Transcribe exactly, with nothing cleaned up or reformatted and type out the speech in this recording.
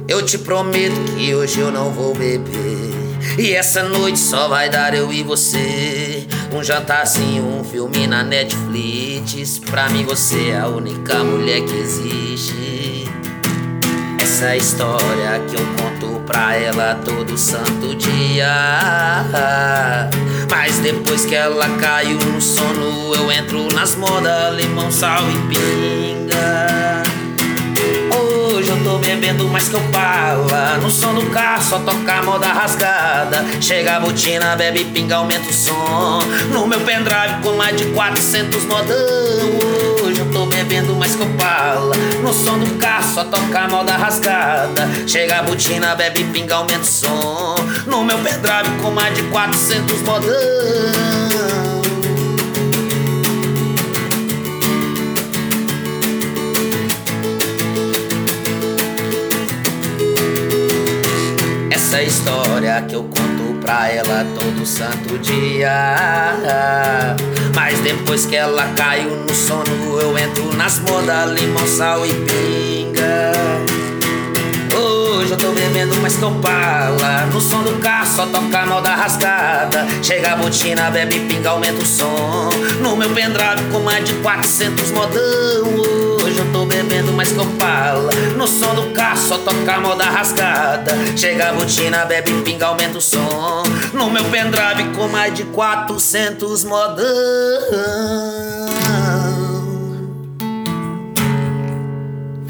Eu te prometo que hoje eu não vou beber. E essa noite só vai dar eu e você. Um jantarzinho, um filme na Netflix. Pra mim você é a única mulher que existe. Essa é a história que eu conto pra ela todo santo dia. Mas depois que ela caiu no sono, eu entro nas modas, limão, sal e pinga. Hoje eu tô bebendo mais que eu bala. No som do carro só toca a moda rasgada. Chega a botina, bebe pinga, aumenta o som. No meu pendrive com mais de quatrocentos modão. Hoje eu tô bebendo mais que eu bala. No som do carro só toca a moda rasgada. Chega a botina, bebe pinga, aumenta o som. No meu pendrive com mais de quatrocentos modão. Essa história que eu conto pra ela todo santo dia. Mas depois que ela caiu no sono, eu entro nas modas, limão, sal e pinga. Hoje eu tô bebendo mais que eu bala. No som do carro só toca a moda rasgada. Chega a botina, bebe pinga, aumenta o som. No meu pendrive com mais de quatrocentos modão. Hoje eu tô bebendo mais que eu bala. No som do carro só toca a moda rasgada. Chega a botina, bebe pinga, aumenta o som. No meu pendrive com mais de quatrocentos modão.